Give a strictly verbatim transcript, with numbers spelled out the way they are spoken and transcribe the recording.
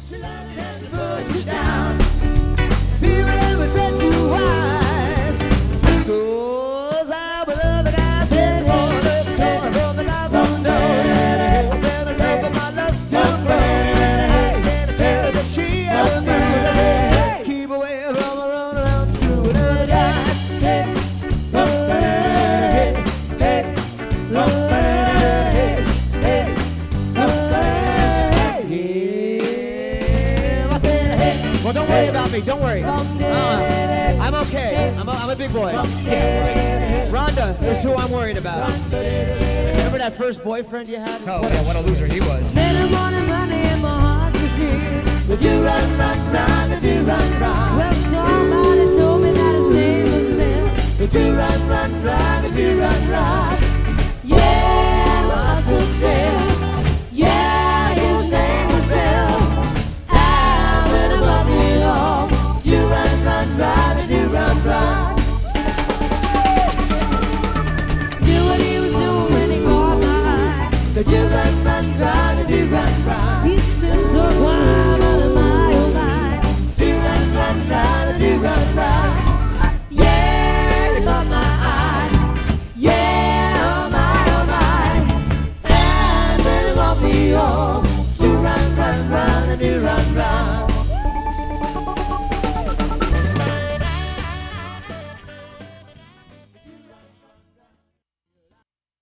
She loved it to put you down. People never said too wise. Goes out with other guys. Said it all the door from the guy from the I fell in love with my love still burning. I stand a feel that she ever knew. Keep away from her run around to another guy. Hey, hey, hey, hey, hey, hey. I said hey. Well, don't worry about me. Don't worry. Uh, I'm okay. I'm a, I'm a big boy. Yeah. Rhonda is who I'm worried about. Remember that first boyfriend you had? Oh, yeah, what a loser he was. Met him on a Monday and my heart was here. Would you run, run, run, would you run, run? Well, somebody told me that his name was Bill. Would you run, run, run, would you run, run? Yeah, Russell still. Yeah, his name was Bill. I've been above me long. Would you run, run, run, would you run, run? Knew what he was doing when he caught my eye. Could you run,